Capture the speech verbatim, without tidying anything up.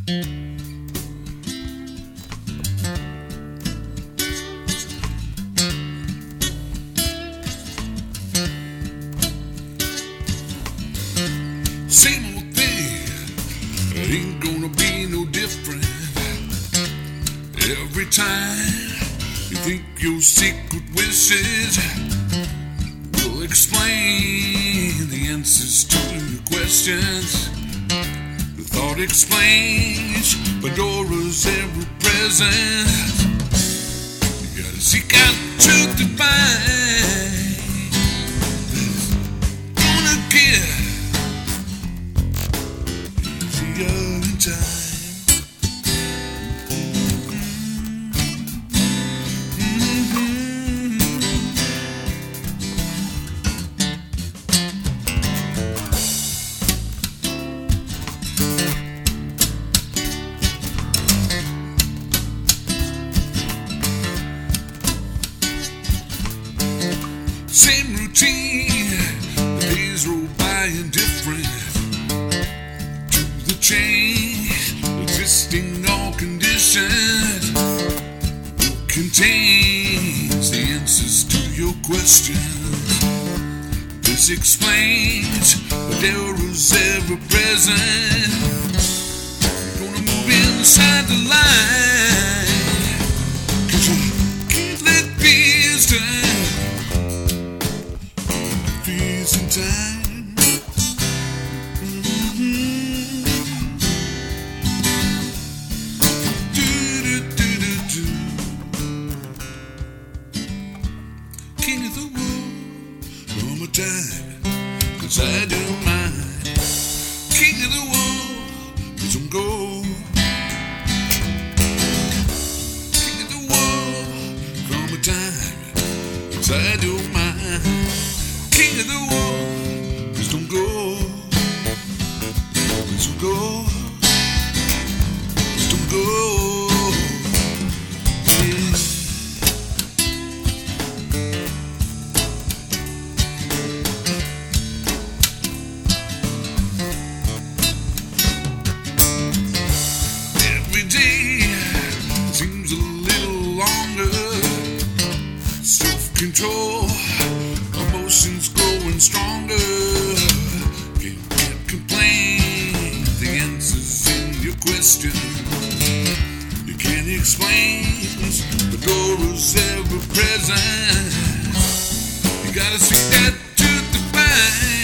Same old thing, ain't gonna be no different. Every time you think your secret wishes will explain the answers to your questions. The thought explains Pandora's ever present. You gotta seek out truth to find. Gonna get easier in time. Same routine, the days roll by indifferent to the change, existing all conditions. Book contains the answers to your questions. This explains the errors ever present. You're gonna move inside the line, 'cause you can't let fears turn. In time. Mm-hmm. Do, do, do, do, do. King of the world, all my time, 'cause I do mine. King of the world, get some gold. King of the world, all my time, 'cause I do mine. King of the world, please don't go. Please don't go. Please don't go. Yeah. Every day seems a little longer. Self-control, emotions growing stronger. You can't complain. The answers in your question you can't explain. The door is ever present. You gotta see that truth to find.